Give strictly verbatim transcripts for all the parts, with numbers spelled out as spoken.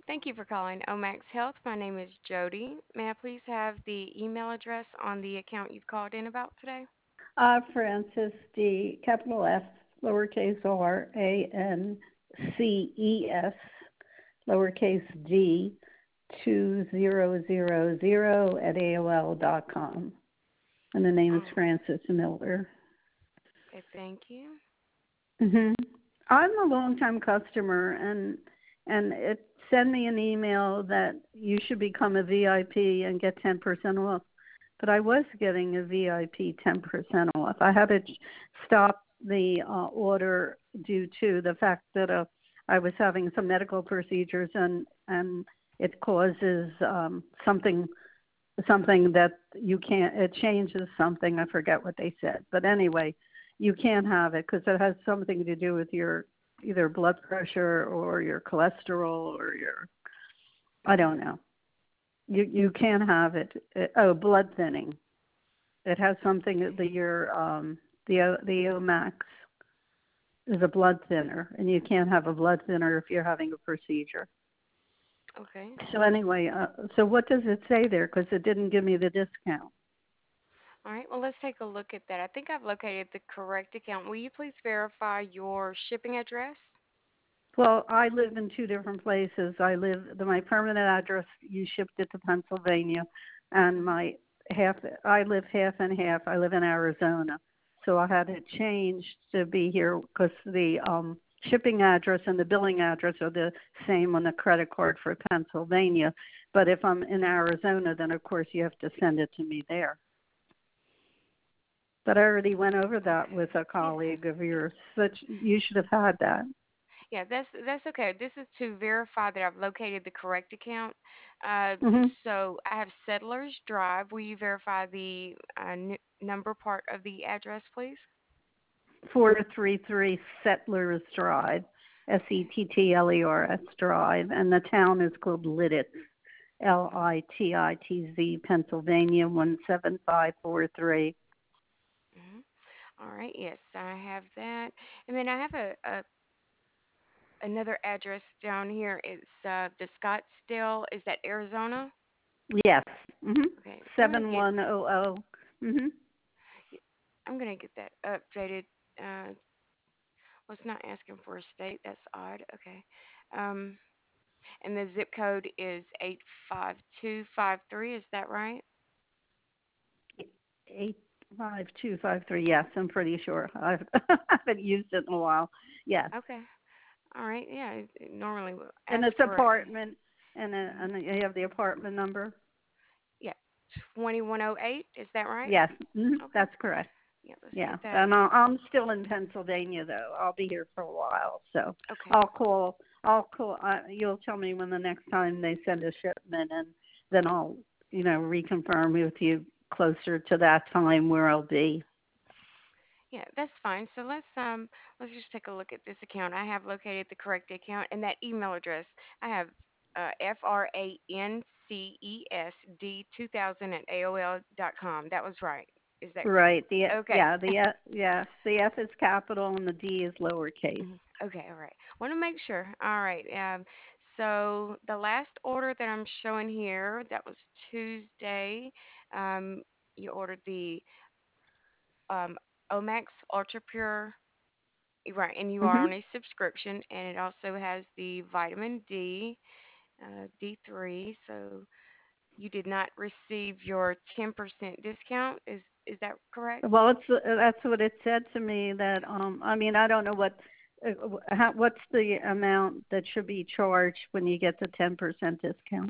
Thank you for calling Omax Health. My name is Jody. May I please have the email address on the account you've called in about today? Uh, Francis D, capital F, lowercase r, A N C E S, lowercase d, two zero zero zero at A O L dot com. And the name is Oh, Francis Miller. okay, thank you. hmm I'm a long-time customer, and and it sent me an email that you should become a V I P and get ten percent off. But I was getting a V I P ten percent off. I had to stop the uh, order due to the fact that uh, I was having some medical procedures, and and it causes um, something something that you can't. It changes something. I forget what they said, but anyway, you can't have it because it has something to do with your either blood pressure or your cholesterol or your, I Mhm. don't know. You you can't have it. it oh, blood thinning. It has something Okay. that your um the O- the Omax is a blood thinner, and you can't have a blood thinner if you're having a procedure. Okay. So anyway, uh, so what does it say there? Because it didn't give me the discount. All right. Well, let's take a look at that. I think I've located the correct account. Will you please verify your shipping address? Well, I live in two different places. I live the my permanent address. You shipped it to Pennsylvania, and Mhm. my half. I live half and half. I live in Arizona, so I had it changed to be here because the um, shipping address and the billing address are the same on the credit card for Pennsylvania. But if I'm in Arizona, then of course you have to send it to me there. But I already went over that Okay. with a Yeah. colleague of yours. Such you should have had that. Yeah, that's that's okay. This is to verify that I've located the correct account. Uh, hmm so I have Settlers Drive. Will you verify the uh, n- number part of the address, please? four three three Settlers Drive, S E T T L E R S Drive, and the town is called Lidditz, L I T I T Z, Pennsylvania, one seven five four three. Hmm. All right. Yes, I have that. And then I have a, a another address down here. It's uh, the Scottsdale. Is that Arizona? Yes. Mm-hmm. Okay. I'm gonna seven get. one zero zero. Mm-hmm. I'm gonna get that updated. Uh, well, it's not asking for a state. That's odd. Okay. Um, and the zip code is eight five two five three. Is that right? eight five two five three. Yes, I'm pretty sure. I've, I haven't used it in a while. Yes. Okay. All right. Yeah. It, it normally will And ask it's for a. apartment, and, uh, Mhm. and you have the apartment number? Yeah. twenty-one oh eight. Is that right? Yes. Mm-hmm. Okay. That's correct. Yeah. Let's Yeah, get that. and I'll, I'm still in Pennsylvania though. I'll be here for a while, so Okay. I'll call. I'll call. Uh, you'll tell me when the next time they send a shipment, and then I'll, you know, reconfirm with you closer to that time where I'll be. Yeah, that's fine. So let's um let's just take a look at this account. I have located the correct account and that email address. I have uh, F R A N C E S D two thousand at A O L dot com. That was right. Is that Right. The okay? yeah the F- yes the F is capital and the D is lowercase. Mhm. Okay, all right. Want to make sure. All right. Um, so the last order that I'm showing here, that was Tuesday. Um, you ordered the um, Omax Ultra Pure. Right, and you are Mhm. on a subscription, and it also has the vitamin D, uh, D three. So you did not receive your ten percent discount. Is is that correct? Well, it's uh, that's what it said to me. That um, I mean, I don't know what, uh, how, what's the amount that should be charged when you get the ten percent discount.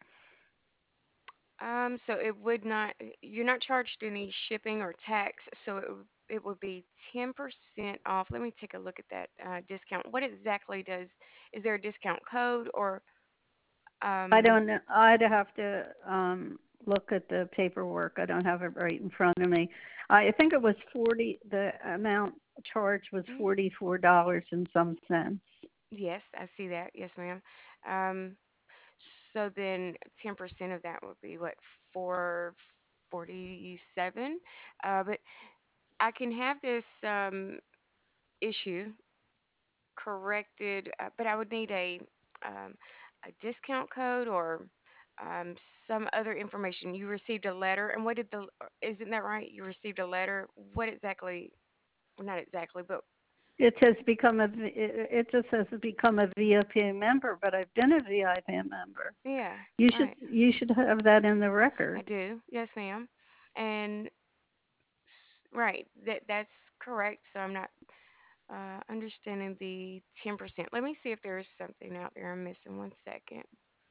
Um, so it would not. You're not charged any shipping or tax, so it would- it would be ten percent off. Let me take a look at that uh, discount. What exactly does? Is there a discount code or I um? don't know. I'd have to um look at the paperwork. I don't have it right in front of me. I think it was forty. The amount charged was mm, forty four dollars and some cents. Yes, I see that. Yes, ma'am. Um, So then ten percent of that would be what, four forty-seven. Uh, but I can have this um, issue corrected, uh, but I would need a um, a discount code or um, some other information. You received a letter, and what did the? Isn't that right? You received a letter. What exactly? Well, not exactly, but It says become a, it just says become a V I P member, but I've been a V I P member. yeah, You should right. you should have that in the I record. do. Yes, ma'am. And s- right, that that's correct. So I'm not uh, understanding the ten percent. Let me see if there's something out there I'm missing. One second.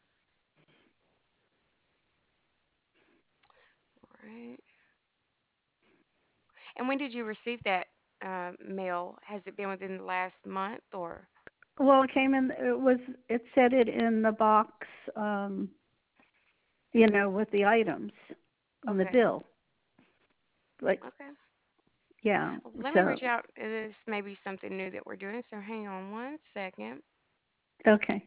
All right. And when did you receive that uh, mail? Has it been within the last month or? Well, it came in. It was. It said it in the box. Um, you know, with the items on the Okay. bill. Like, Okay. yeah. Well, let me reach So, out. This may be something new that we're doing. So hang on one second. okay.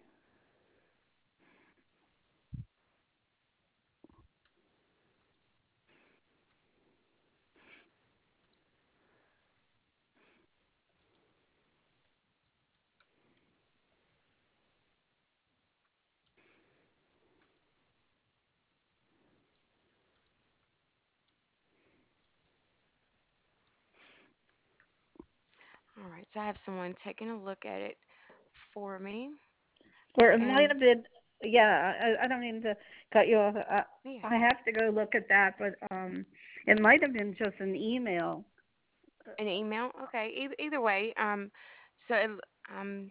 All right. So I have someone taking a look at it for me. Or it might And have been. Yeah. I, I don't mean to cut you off. I, yeah, I have to go look at that, but um, it might have been just an email. an email. Okay. Either, either way. Um, so it, I'm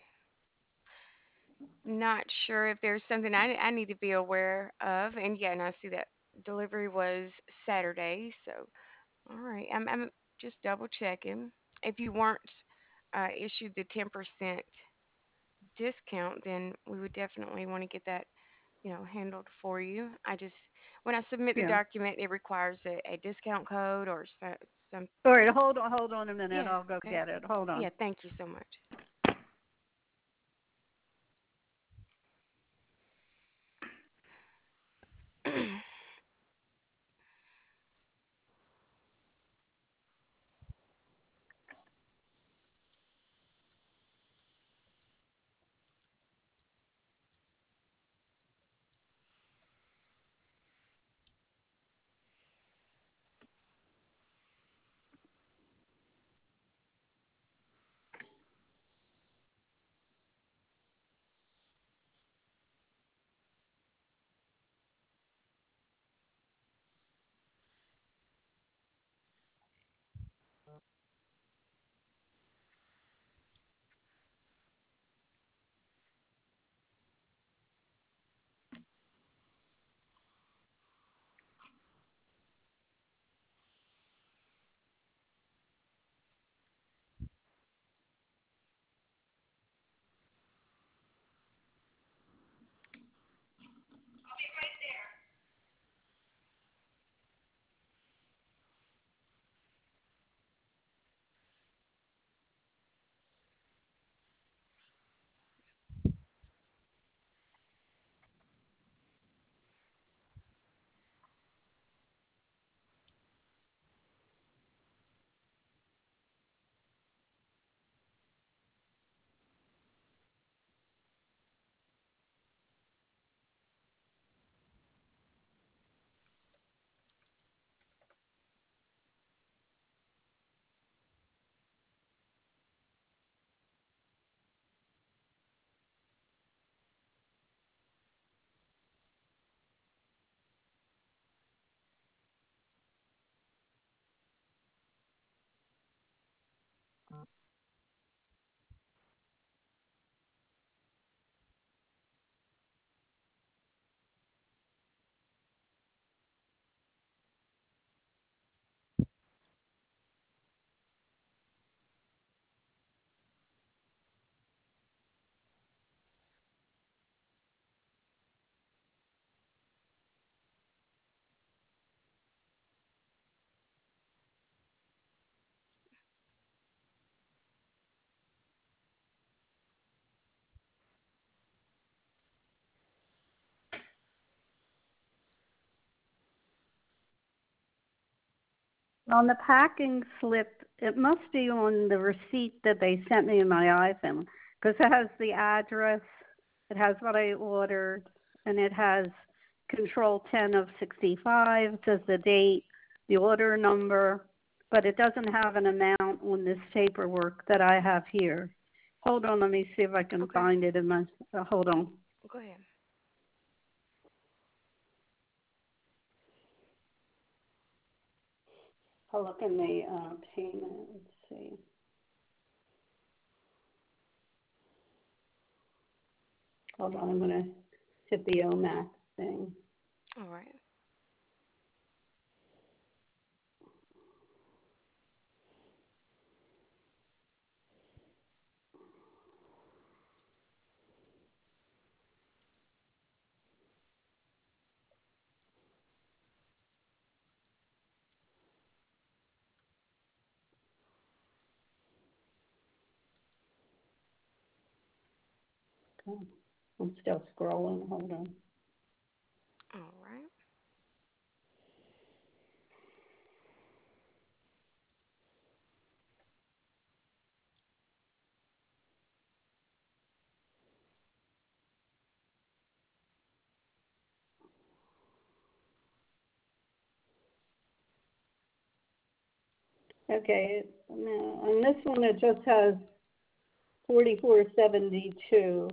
not sure if there's something I, I need to be aware of. And yeah, and I see that delivery was Saturday. So, all right. I'm, I'm just double checking. If you weren't uh, issued the ten percent discount, then we would definitely want to get that, you know, handled for you. I just, when I submit the Yeah. document, it requires a, a discount code or so, some, All right. Hold on. Hold on a minute. yeah, I'll go okay. get it. Hold on. Yeah, thank you so much. On the packing slip, it must be on the receipt that they sent me in my iPhone because it has the address It has what I ordered, and it has control ten of sixty-five. It says the date, the order number, but it doesn't have an amount on this paperwork that I have here. Hold on, let me see if I can Okay. find it in my, uh, hold on. Go ahead. I'll look in the uh, payment. Let's see. Hold on, I'm going to hit the O MAX thing. All right. Okay. I'm still scrolling. Hold on. All right. Okay, now on this one it just has forty-four seventy-two.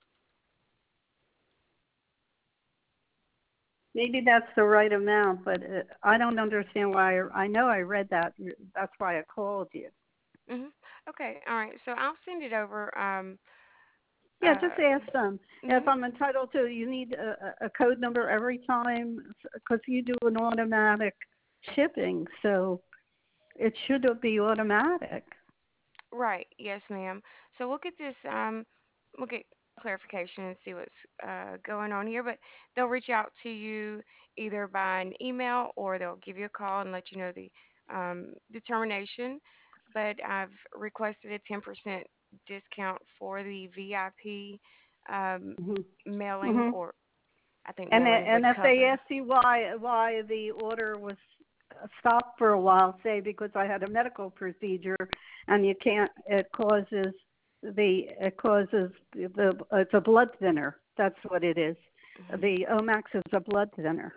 Maybe that's the right amount, but uh, I don't understand why. I, I know I read that. That's why I called you. Mhm. Okay. All right. So I'll send it over. Um. Yeah, Uh. just ask them if Mhm. I'm entitled to. You need a, a code number every time because you do an automatic shipping, so it should be automatic. Right. Yes, ma'am. So we'll get this. Um. We'll get clarification and see what's uh, going on here. But they'll reach out to you either by an email or they'll give you a call and let you know the um, determination. But I've requested a ten percent discount for the V I P um, Mhm. mailing, Mhm. or I think And mailing and would if they cover. ask you why why the order was stopped for a while, say because I had a medical procedure, and you can't, it causes the it causes the, the it's a blood thinner. That's what it is. Mhm. The O MAX is a blood thinner.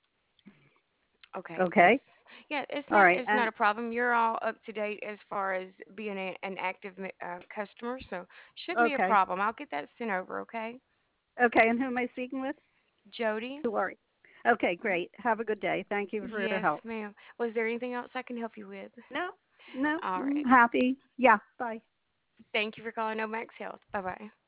Okay, yes. Okay. Yeah, it's All not right. it's not And a problem. You're all up to date as far as being a, an active ma- uh, customer, so shouldn't be a okay. problem. I'll get that sent over, okay? Okay. And who am I speaking with? Jody? Who are you? Okay. Mhm. Great. Have a good day. Thank you for your Yes, help. ma'am. Was there anything else I can help you with? No. No. All I'm right. happy. Yeah. Bye. Thank you for calling Omax Health. Bye bye.